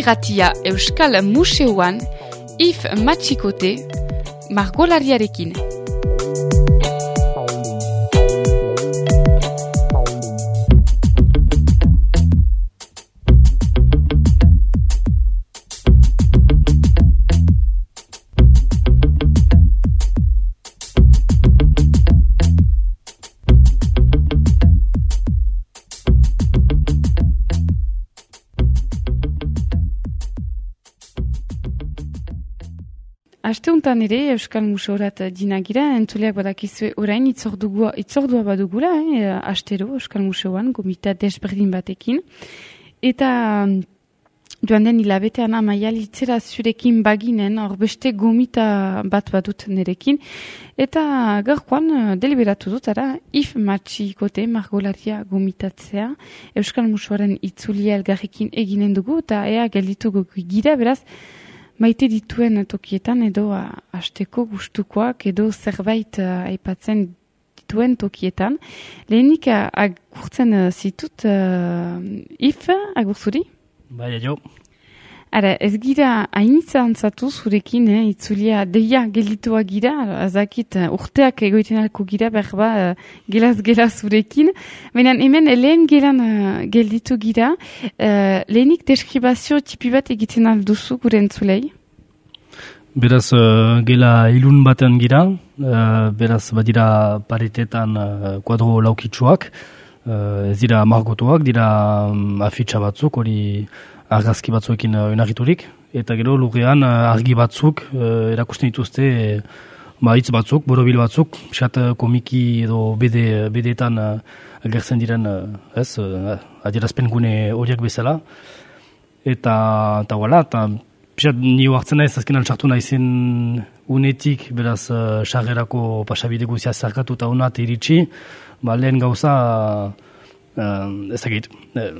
Irratia Euskal Museoan, If Matxikote, margolariarekin. Asteuntan ere Euskal Museorat dinagira, entzuleak badakizue orain itzordua badugula, astero Euskal Museoan, gomita desberdin batekin. Eta joan den hilabetean maialitzera zurekin baginen, hor beste gomita bat badut nerekin. Eta gaurkoan deliberatu dut, If Matxikote margolaria gomitatzea. Euskal Museoaren itzulia elgarrekin eginen dugu, eta ea geldituko gira, beraz, maite dituen tokietan edo hasteko gustukoak edo zerbait aipatzen dituen tokietan. Lehenik agurtzen zitut If, agurzuri? Bai, jo. Ara, ez gira hainitza antzatu zurekin, itzulia deia gelditua gira, azakit urteak egoitenako gira, berba gelaz zurekin. Baina hemen lehen gelan gelditu gira, lehenik deskribazio tipi bat egiten alduzu gure entzulei? Beraz, gela ilun batean gira, beraz badira paretetan kuadro laukitsuak, ez dira margotuak, dira afitxa batzuk, hori argazki batzuekin oinarriturik, eta gero lurrean argi batzuk erakusten dituzte hitz batzuk, borobil batzuk, pixat komiki edo bedeetan agertzen diren adierazpen gune horiek bezala. Eta pixat nio hartzen naiz, azkenan sartu naizen unetik, beraz sarrerako pasabide guzia zarkatu eta unat iritsi, lehen gauza ezagit,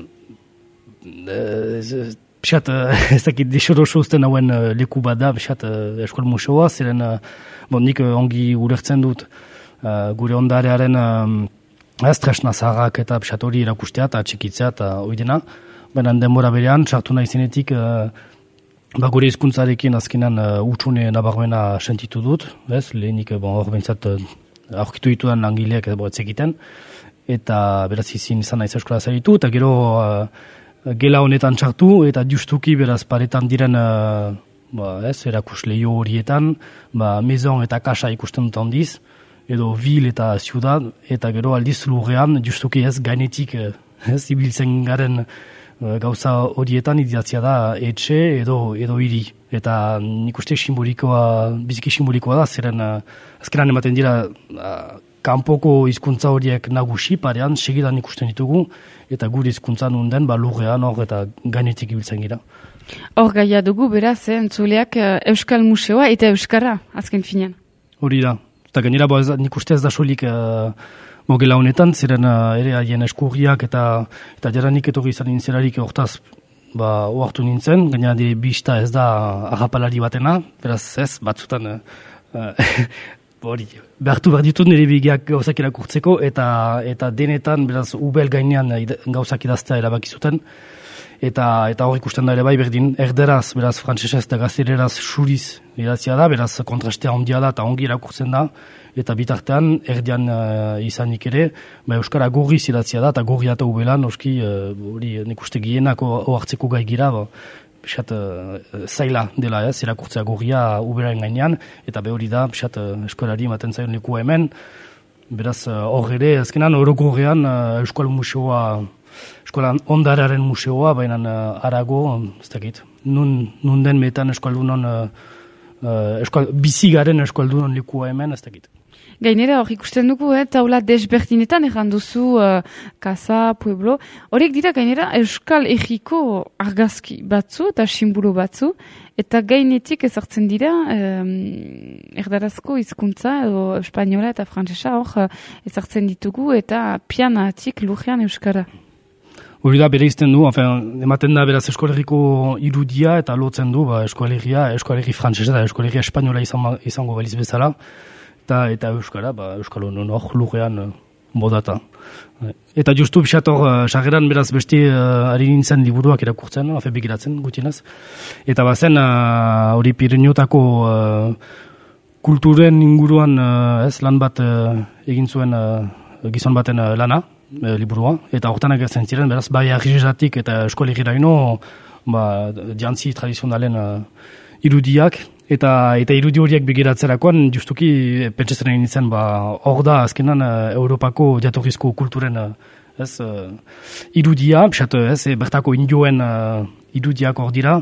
pixat ezakit disoroso uzten hauen leku bat da, pixat Euskal Museoa, ziren nik ongi ulertzen dut gure ondarearen tresna zaharrak eta pixat hori erakustea eta txikitzea eta oidena, baina denbora berean, sartu nahi zenetik gure hizkuntzarekin azkenan utxune nabarmena sentitu dut, lehenik hor behintzat aurkitu ditudan langileak ez egiten, eta beraz izin izan naiz euskara zaitu, eta gero gela honetan txartu, eta justuki beraz paretan diren erakus lehio horietan, mezon eta kasa ikusten dut handiz, edo vil eta ziudad, eta gero aldiz lurrean, justuki ez gainetik ibiltzen garen gauza horietan idiatzia da etxe edo hiri. Eta nik uste biziki simbolikoa da, zeren azkenan ematen dira kanpoko hizkuntza horiek nagusi parean, segidan ikusten ditugu, eta gure hizkuntza nunden, lurrean hor eta gainetik ibiltzen gira. Hor gaia dugu, beraz, entzuleak Euskal Museoa eta Euskara, azken finean. Hori da. Eta gainera, nik uste ez da solik gela honetan, ziren ere haien eskurriak eta jaranik etorri izan nintzerarik hortaz ohartu nintzen, gainera dire bista ez da agapalari batena, beraz ez, batzutan behartu behar ditut nire bigiak gauzak irakurtzeko eta denetan beraz ubel gainean gauzak idaztea erabaki zuten eta hor ikusten da ere bai berdin erderaz, beraz frantsesez eta gazteleraz suriz idatzia da, beraz kontrastea ondia da eta ongi irakurtzen da eta bitartean erdian izanik ere euskara gorriz idatzia da eta gorri eta ubelan oski nik uste gienako ohartzeko gai gira pixat zaila dela irakurtzea gorria uberaren gainean, eta hori da pixat eskolari ematen zaion lekua hemen, beraz hor ere, azkenan orokorrean Euskal Museoa, Euskal Ondarearen Museoa, baina arago, ez dakit, nun den metan Euskaldunon, bizigaren Euskaldunon lekua hemen, ez dakit. Gainera hor ikusten dugu, taula desberdinetan erranduzu Casa, Pueblo. Horiek dira gainera Euskal Herriko argazki batzu eta simbolo batzu. Eta gainetik ezartzen dira erdarazko hizkuntza edo espainola eta frantsesa hor ezartzen ditugu eta pianatik lurrean Euskara. Hori da bere izten du, ematen da beraz Euskal Herriko irudia eta lotzen du Euskal Herri frantsesa eta Euskal Herri espainola izango baliz bezala. Eta Euskara, Euskal Honon hor lurrean modata. Eta justu pixator, sarreran beraz besti ari nintzen liburuak irakurtzen, begiratzen gutienez. Eta bazen hori Pirinotako kulturen inguruan lan bat egin zuen gizon baten lana, liburua. Eta hortan agertzen ziren, beraz, bai agirratik eta eskolegiraino jantzi tradizionalen irudiak. Eta irudi horiek begiratzerakoan, justuki pentsatzen egin nintzen, hor da azkenan Europako jatorrizko kulturen irudia, bertako indioen irudiak hor dira,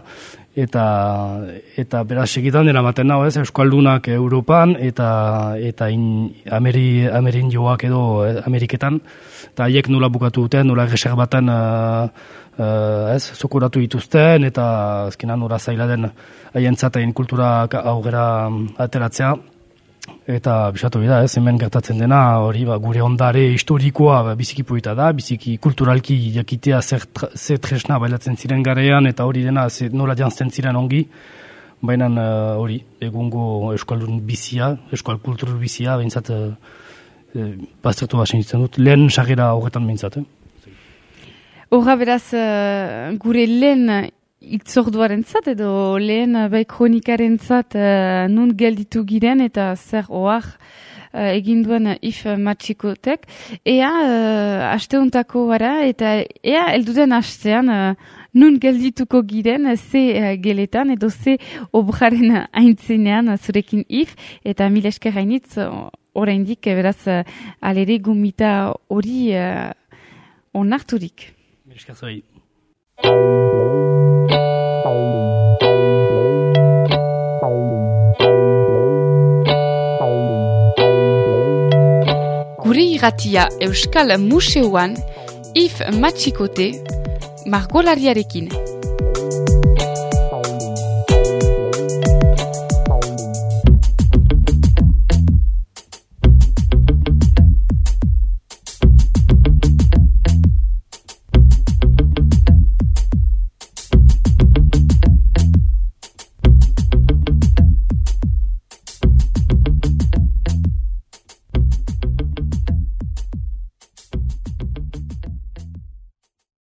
eta beraz segitan dira baten naho, Euskaldunak Europan, eta Amerindioak edo Ameriketan, eta haiek nola bukatu duten, nola reserbatan zokoratu dituzten, eta azkenan nora zaila den haientzat hain kultura aurrera ateratzea. Eta bisatu da, hemen gertatzen dena, hori gure ondare historikoa biziki poeta da, biziki kulturalki jakitea zer tresna bailatzen ziren garean, eta hori dena nola jantzen ziren ongi, baina hori, egungo euskaldun bizia, euskal kultur bizia, behintzat baztertu basen ditzen dut, lehen sarrera horretan behintzat. Horra beraz, gure lehen itzorduaren zat, edo lehen bai kronikaren zat nun gelditu giren eta zer oar egin duen if matxikotek. Ea, asteuntako gara, eta ea elduden astean nun geldituko giren ze geletan edo ze obraren aintzenean zurekin if, eta mil esker hainitz oraindik beraz alere gomita hori onarturik. Mil esker zoi. Gure irratia Euskal Museoan if matxikote margolariarekin.